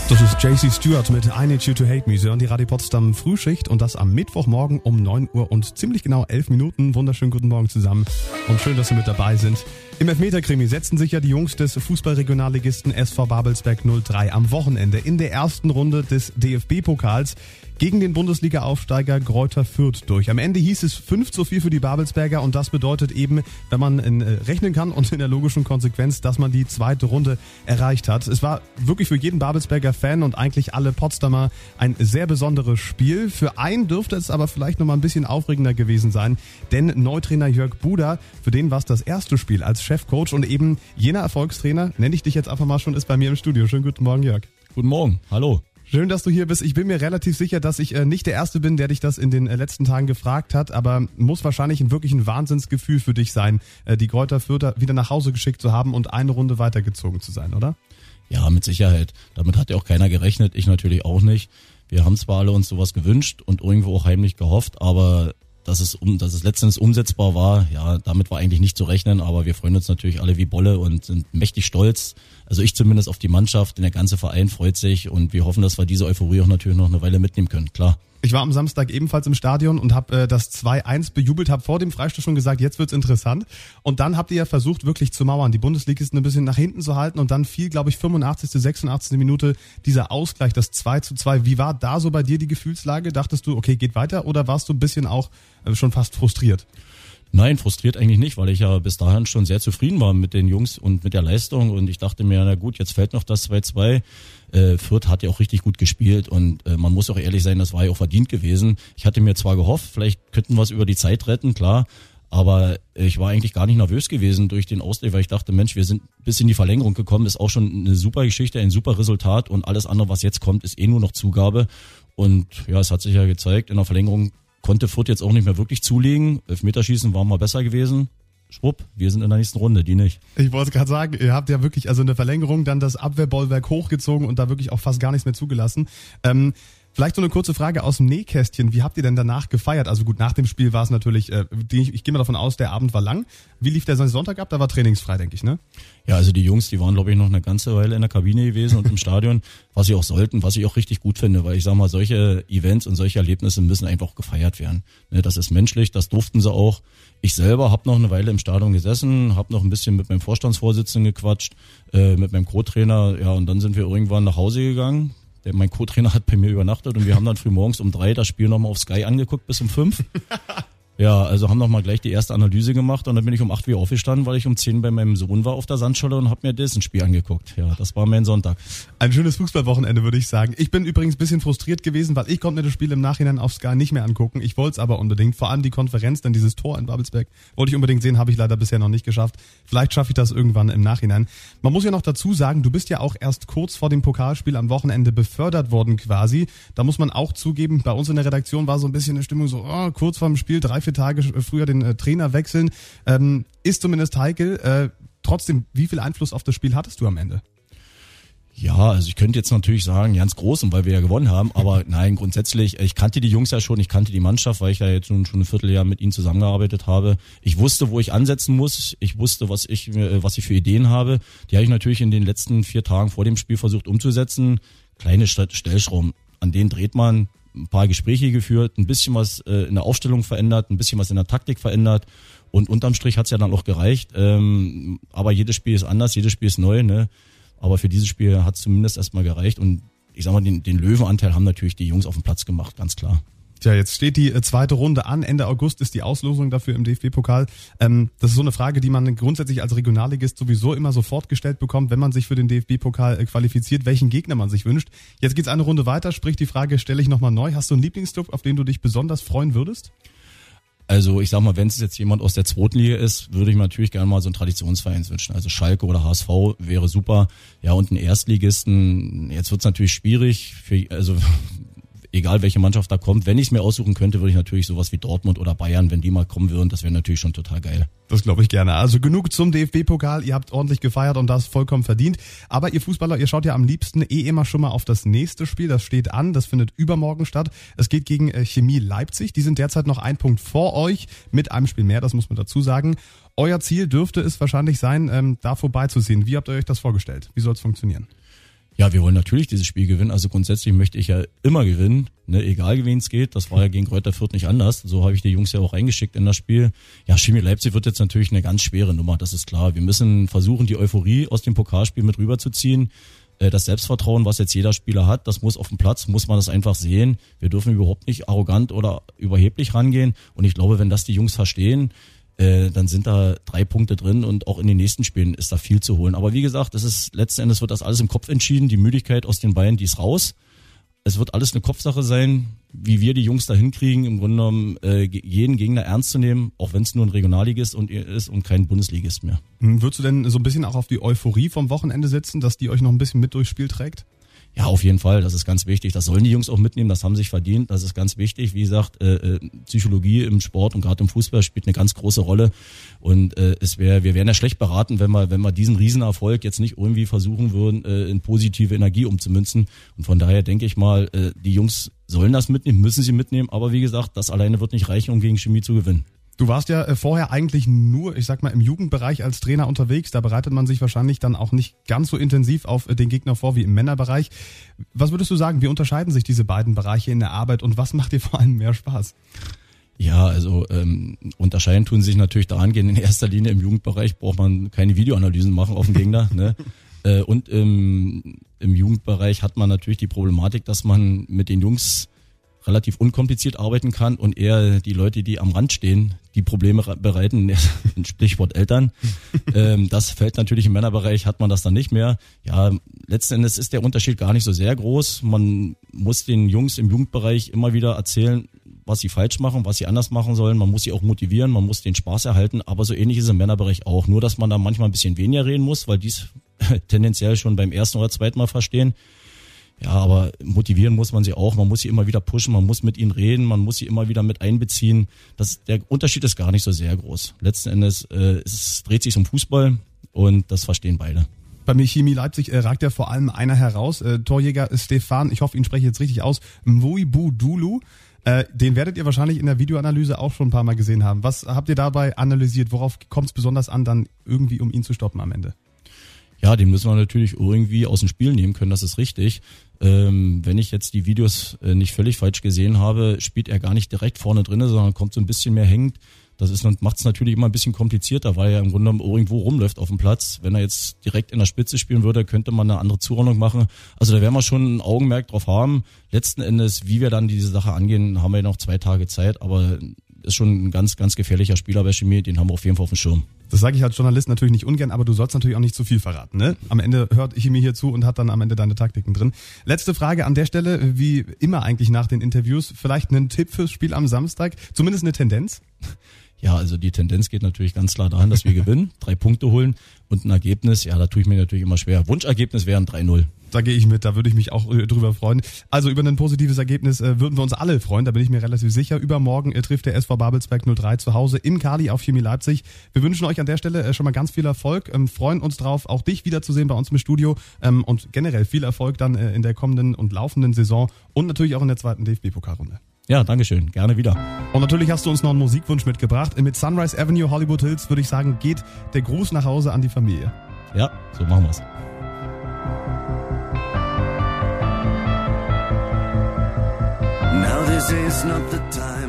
Das ist JC Stewart mit I Need You to Hate Me. Sie hören die Radio Potsdam Frühschicht und das am Mittwochmorgen um 9 Uhr und ziemlich genau 11 Minuten. Wunderschönen guten Morgen zusammen und schön, dass Sie mit dabei sind. Im Elfmeterkrimi setzten sich ja die Jungs des Fußballregionalligisten SV Babelsberg 03 am Wochenende in der ersten Runde des DFB-Pokals gegen den Bundesliga-Aufsteiger Greuther Fürth durch. Am Ende hieß es 5:4 für die Babelsberger und das bedeutet eben, wenn man rechnen kann und in der logischen Konsequenz, dass man die zweite Runde erreicht hat. Es war wirklich für jeden Babelsberger Fan und eigentlich alle Potsdamer ein sehr besonderes Spiel. Für einen dürfte es aber vielleicht noch mal ein bisschen aufregender gewesen sein, denn Neutrainer Jörg Buda, für den war es das erste Spiel als Chefcoach und eben jener Erfolgstrainer, nenne ich dich jetzt einfach mal schon, ist bei mir im Studio. Schönen guten Morgen, Jörg. Guten Morgen, hallo. Schön, dass du hier bist. Ich bin mir relativ sicher, dass ich nicht der Erste bin, der dich das in den letzten Tagen gefragt hat, aber muss wahrscheinlich wirklich ein Wahnsinnsgefühl für dich sein, die Greuther Fürther wieder nach Hause geschickt zu haben und eine Runde weitergezogen zu sein, oder? Ja, mit Sicherheit. Damit hat ja auch keiner gerechnet, ich natürlich auch nicht. Wir haben zwar alle uns sowas gewünscht und irgendwo auch heimlich gehofft, aber dass es letztendlich umsetzbar war, ja, damit war eigentlich nicht zu rechnen, aber wir freuen uns natürlich alle wie Bolle und sind mächtig stolz. Also ich zumindest auf die Mannschaft, denn der ganze Verein freut sich und wir hoffen, dass wir diese Euphorie auch natürlich noch eine Weile mitnehmen können, klar. Ich war am Samstag ebenfalls im Stadion und habe das 2-1 bejubelt, habe vor dem Freistoß schon gesagt, jetzt wird's interessant. Und dann habt ihr ja versucht, wirklich zu mauern, die Bundesligisten ein bisschen nach hinten zu halten und dann fiel, glaube ich, 85., 86. Minute dieser Ausgleich, das 2:2. Wie war da so bei dir die Gefühlslage? Dachtest du, okay, geht weiter oder warst du ein bisschen auch schon fast frustriert? Nein, frustriert eigentlich nicht, weil ich ja bis dahin schon sehr zufrieden war mit den Jungs und mit der Leistung und ich dachte mir, na gut, jetzt fällt noch das 2:2. Fürth hat ja auch richtig gut gespielt und man muss auch ehrlich sein, das war ja auch verdient gewesen. Ich hatte mir zwar gehofft, vielleicht könnten wir es über die Zeit retten, klar, aber ich war eigentlich gar nicht nervös gewesen durch den Ausgleich, weil ich dachte, Mensch, wir sind bis in die Verlängerung gekommen, ist auch schon eine super Geschichte, ein super Resultat und alles andere, was jetzt kommt, ist nur noch Zugabe und ja, es hat sich ja gezeigt, in der Verlängerung konnte Fürth jetzt auch nicht mehr wirklich zulegen. Elfmeterschießen war mal besser gewesen. Schwupp, wir sind in der nächsten Runde, die nicht. Ich wollte gerade sagen, ihr habt ja wirklich also eine Verlängerung, dann das Abwehrbollwerk hochgezogen und da wirklich auch fast gar nichts mehr zugelassen. Vielleicht so eine kurze Frage aus dem Nähkästchen. Wie habt ihr denn danach gefeiert? Also gut, nach dem Spiel war es natürlich, ich gehe mal davon aus, der Abend war lang. Wie lief der Sonntag ab? Da war trainingsfrei, denke ich, ne? Ja, also die Jungs, die waren, glaube ich, noch eine ganze Weile in der Kabine gewesen und im Stadion, was sie auch sollten, was ich auch richtig gut finde, weil ich sag mal, solche Events und solche Erlebnisse müssen einfach gefeiert werden. Das ist menschlich, das durften sie auch. Ich selber habe noch eine Weile im Stadion gesessen, habe noch ein bisschen mit meinem Vorstandsvorsitzenden gequatscht, mit meinem Co-Trainer, ja, und dann sind wir irgendwann nach Hause gegangen. Mein Co-Trainer hat bei mir übernachtet und wir haben dann früh morgens um 3 das Spiel nochmal auf Sky angeguckt bis um 5. Ja, also haben nochmal gleich die erste Analyse gemacht und dann bin ich um 8 Uhr aufgestanden, weil ich um 10 bei meinem Sohn war auf der Sandscholle und habe mir dessen Spiel angeguckt. Ja, das war mein Sonntag. Ein schönes Fußballwochenende, würde ich sagen. Ich bin übrigens ein bisschen frustriert gewesen, weil ich konnte mir das Spiel im Nachhinein auf Sky nicht mehr angucken. Ich wollte es aber unbedingt. Vor allem die Konferenz, dann dieses Tor in Babelsberg, wollte ich unbedingt sehen, habe ich leider bisher noch nicht geschafft. Vielleicht schaffe ich das irgendwann im Nachhinein. Man muss ja noch dazu sagen, du bist ja auch erst kurz vor dem Pokalspiel am Wochenende befördert worden quasi. Da muss man auch zugeben, bei uns in der Redaktion war so ein bisschen eine Stimmung so, kurz vor dem Spiel, 3-4 Tage früher den Trainer wechseln, ist zumindest heikel. Trotzdem, wie viel Einfluss auf das Spiel hattest du am Ende? Ja, also ich könnte jetzt natürlich sagen, ganz groß, und weil wir ja gewonnen haben, aber nein, grundsätzlich, ich kannte die Jungs ja schon, ich kannte die Mannschaft, weil ich ja jetzt schon ein Vierteljahr mit ihnen zusammengearbeitet habe. Ich wusste, wo ich ansetzen muss, ich wusste, was ich für Ideen habe. Die habe ich natürlich in den letzten 4 Tagen vor dem Spiel versucht umzusetzen. Kleine Stellschrauben, an denen dreht man, ein paar Gespräche geführt, ein bisschen was in der Aufstellung verändert, ein bisschen was in der Taktik verändert und unterm Strich hat's ja dann auch gereicht. Aber jedes Spiel ist anders, jedes Spiel ist neu, ne? Aber für dieses Spiel hat's zumindest erstmal gereicht und ich sag mal, den Löwenanteil haben natürlich die Jungs auf dem Platz gemacht, ganz klar. Tja, jetzt steht die zweite Runde an. Ende August ist die Auslosung dafür im DFB-Pokal. Das ist so eine Frage, die man grundsätzlich als Regionalligist sowieso immer sofort gestellt bekommt, wenn man sich für den DFB-Pokal qualifiziert, welchen Gegner man sich wünscht. Jetzt geht's eine Runde weiter, sprich die Frage stelle ich nochmal neu. Hast du einen Lieblingsclub, auf den du dich besonders freuen würdest? Also ich sag mal, wenn es jetzt jemand aus der zweiten Liga ist, würde ich mir natürlich gerne mal so einen Traditionsverein wünschen. Also Schalke oder HSV wäre super. Ja, und einen Erstligisten, jetzt wird's natürlich schwierig, egal welche Mannschaft da kommt. Wenn ich es mir aussuchen könnte, würde ich natürlich sowas wie Dortmund oder Bayern, wenn die mal kommen würden, das wäre natürlich schon total geil. Das glaube ich gerne. Also genug zum DFB-Pokal. Ihr habt ordentlich gefeiert und das vollkommen verdient. Aber ihr Fußballer, ihr schaut ja am liebsten immer schon mal auf das nächste Spiel. Das steht an. Das findet übermorgen statt. Es geht gegen Chemie Leipzig. Die sind derzeit noch 1 Punkt vor euch mit einem Spiel mehr. Das muss man dazu sagen. Euer Ziel dürfte es wahrscheinlich sein, da vorbeizuziehen. Wie habt ihr euch das vorgestellt? Wie soll es funktionieren? Ja, wir wollen natürlich dieses Spiel gewinnen. Also grundsätzlich möchte ich ja immer gewinnen, ne? Egal wie es geht. Das war ja gegen Greuther Fürth nicht anders. So habe ich die Jungs ja auch reingeschickt in das Spiel. Ja, Chemie Leipzig wird jetzt natürlich eine ganz schwere Nummer, das ist klar. Wir müssen versuchen, die Euphorie aus dem Pokalspiel mit rüberzuziehen. Das Selbstvertrauen, was jetzt jeder Spieler hat, das muss auf dem Platz, muss man das einfach sehen. Wir dürfen überhaupt nicht arrogant oder überheblich rangehen. Und ich glaube, wenn das die Jungs verstehen, dann sind da 3 Punkte drin und auch in den nächsten Spielen ist da viel zu holen. Aber wie gesagt, letzten Endes wird das alles im Kopf entschieden. Die Müdigkeit aus den Beinen, die ist raus. Es wird alles eine Kopfsache sein, wie wir die Jungs da hinkriegen, im Grunde genommen jeden Gegner ernst zu nehmen, auch wenn es nur ein Regionalligist ist und kein Bundesligist mehr. Würdest du denn so ein bisschen auch auf die Euphorie vom Wochenende setzen, dass die euch noch ein bisschen mit durchs Spiel trägt? Ja, auf jeden Fall, das ist ganz wichtig. Das sollen die Jungs auch mitnehmen, das haben sie sich verdient. Das ist ganz wichtig. Wie gesagt, Psychologie im Sport und gerade im Fußball spielt eine ganz große Rolle. Und wir wären ja schlecht beraten, wenn wir diesen Riesenerfolg jetzt nicht irgendwie versuchen würden, in positive Energie umzumünzen. Und von daher denke ich mal, die Jungs sollen das mitnehmen, müssen sie mitnehmen. Aber wie gesagt, das alleine wird nicht reichen, um gegen Chemie zu gewinnen. Du warst ja vorher eigentlich nur, ich sag mal, im Jugendbereich als Trainer unterwegs. Da bereitet man sich wahrscheinlich dann auch nicht ganz so intensiv auf den Gegner vor wie im Männerbereich. Was würdest du sagen, wie unterscheiden sich diese beiden Bereiche in der Arbeit und was macht dir vor allem mehr Spaß? Ja, also unterscheiden tun sich natürlich dahingehend, in erster Linie im Jugendbereich braucht man keine Videoanalysen machen auf den Gegner, ne? Und im Jugendbereich hat man natürlich die Problematik, dass man mit den Jungs relativ unkompliziert arbeiten kann und eher die Leute, die am Rand stehen, die Probleme bereiten, ein Stichwort Eltern. Das fällt natürlich im Männerbereich, hat man das dann nicht mehr. Ja, letzten Endes ist der Unterschied gar nicht so sehr groß. Man muss den Jungs im Jugendbereich immer wieder erzählen, was sie falsch machen, was sie anders machen sollen. Man muss sie auch motivieren, man muss den Spaß erhalten, aber so ähnlich ist es im Männerbereich auch. Nur, dass man da manchmal ein bisschen weniger reden muss, weil dies tendenziell schon beim ersten oder zweiten Mal verstehen. Ja, aber motivieren muss man sie auch. Man muss sie immer wieder pushen, man muss mit ihnen reden, man muss sie immer wieder mit einbeziehen. Der Unterschied ist gar nicht so sehr groß. Letzten Endes es dreht sich um Fußball und das verstehen beide. Bei mir Chemie Leipzig ragt ja vor allem einer heraus, Torjäger Stefan, ich hoffe, ihn spreche ich jetzt richtig aus, Mvuibudulu. Den werdet ihr wahrscheinlich in der Videoanalyse auch schon ein paar Mal gesehen haben. Was habt ihr dabei analysiert? Worauf kommt es besonders an, dann irgendwie um ihn zu stoppen am Ende? Ja, den müssen wir natürlich irgendwie aus dem Spiel nehmen können, das ist richtig. Wenn ich jetzt die Videos nicht völlig falsch gesehen habe, spielt er gar nicht direkt vorne drinne, sondern kommt so ein bisschen mehr hängend. Macht es natürlich immer ein bisschen komplizierter, weil er im Grunde genommen irgendwo rumläuft auf dem Platz. Wenn er jetzt direkt in der Spitze spielen würde, könnte man eine andere Zuordnung machen. Also da werden wir schon ein Augenmerk drauf haben. Letzten Endes, wie wir dann diese Sache angehen, haben wir noch 2 Tage Zeit, aber ist schon ein ganz, ganz gefährlicher Spieler bei Chemie, den haben wir auf jeden Fall auf dem Schirm. Das sage ich als Journalist natürlich nicht ungern, aber du sollst natürlich auch nicht zu viel verraten, ne? Am Ende hört Chemie hier zu und hat dann am Ende deine Taktiken drin. Letzte Frage an der Stelle, wie immer eigentlich nach den Interviews, vielleicht einen Tipp fürs Spiel am Samstag, zumindest eine Tendenz? Ja, also die Tendenz geht natürlich ganz klar dahin, dass wir gewinnen, 3 Punkte holen und ein Ergebnis, ja, da tue ich mir natürlich immer schwer. Wunschergebnis wäre ein 3-0. Da gehe ich mit, da würde ich mich auch drüber freuen. Also über ein positives Ergebnis würden wir uns alle freuen, da bin ich mir relativ sicher. Übermorgen trifft der SV Babelsberg 03 zu Hause in Kali auf Chemie Leipzig. Wir wünschen euch an der Stelle schon mal ganz viel Erfolg, freuen uns drauf, auch dich wiederzusehen bei uns im Studio und generell viel Erfolg dann in der kommenden und laufenden Saison und natürlich auch in der zweiten DFB-Pokalrunde. Ja, dankeschön, gerne wieder. Und natürlich hast du uns noch einen Musikwunsch mitgebracht. Mit Sunrise Avenue Hollywood Hills würde ich sagen, geht der Gruß nach Hause an die Familie. Ja, so machen wir's. Now this is not the time.